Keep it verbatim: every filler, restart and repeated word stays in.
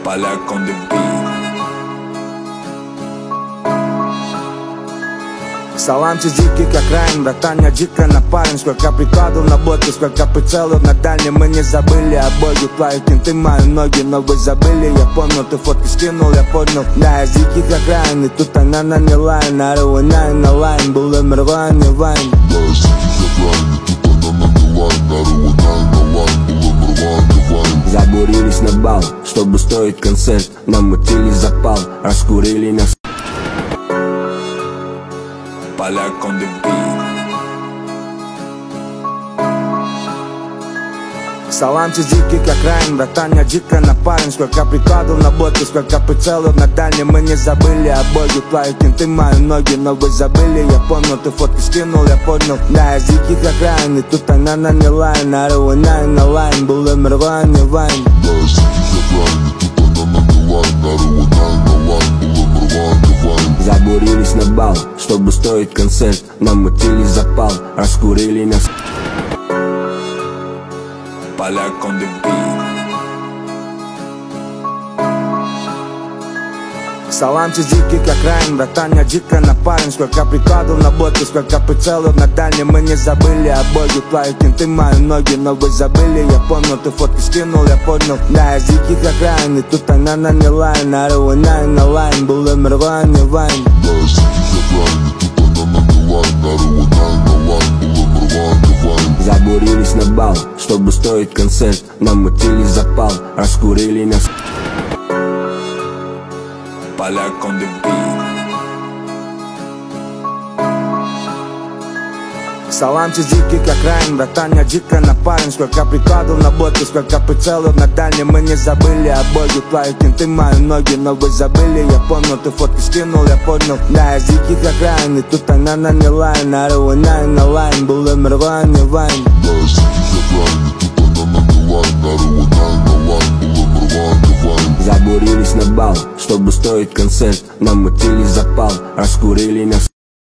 Поляк on the beat. Саламчик дикий как Райан, братан, я дико напарен. Сколько прикладов на блоке, сколько прицелов на дальнем. Мы не забыли о боге, плавят кенты мои ноги. Но вы забыли, я помню, ты фотки скинул, я понял. Да, я дикий как Райан, и тут она наняла. Нарыла найн на лайн, был умер вайн, не вайн. Да, я дикий как Райан, и тут она наняла. Нарыла найн на лайн, был умер вайн, не вайн. Забурились на бал, чтобы стоить концерт. Намутили запал, раскурили нас. Поляк on the beat. Саламчик дикий как Райан, братан, я дико напарен. Сколько прикладов на блоке, сколько прицелов на дальнем. Мы не забыли о боге, плавят кенты мои ноги. Но вы забыли, я помню, ты фотки скинул, я понял. Да, я дикий как Райан, и тут она наняла. Нарыла найн на лайн, был умер вайн, не вайн. Да, я дикий как Райан, и тут она наняла. Нарыла найн на лайн, был умер вайн, не вайн. Забурились на бал, чтобы стоить концерт. Намутили запал, раскурили нас. Поляк on the beat. Саламчик дикий как Райан, братан, я дико напарен. Сколько прикладов на блоке, сколько прицелов на дальнем. Мы не забыли о боге, плавят кенты мои ноги. Но вы забыли, я помню, ты фотки скинул, я понял. Да, я дикий как Райан, и тут она наняла. Нарыла найн на лайн, был умер вайн, не вайн. Да, я дикий как Райан, и тут она наняла. Нарыла найн на лайн, был умер вайн, не вайн. Забурились на бал, чтобы стоить концерт. Намутили запал, раскурили нас. Поляк on the beat. Саламчик дикий как Райан, братан, я дико напарен. Сколько прикладов на блоке, сколько прицелов на дальнем. Мы не забыли о боге, плавят кенты мои ноги. Но вы забыли, я помню, ты фотки скинул, я понял. Да, я дикий как Райан, и тут она наняла. Нарыла найн на лайн, был умер вайн, не вайн. Да, я дикий как Райан, и тут она наняла. Нарыла найн на лайн, был умер вайн, не вайн. Забурились на бал, чтобы стоить концерт. Намутили запал, раскурили нас.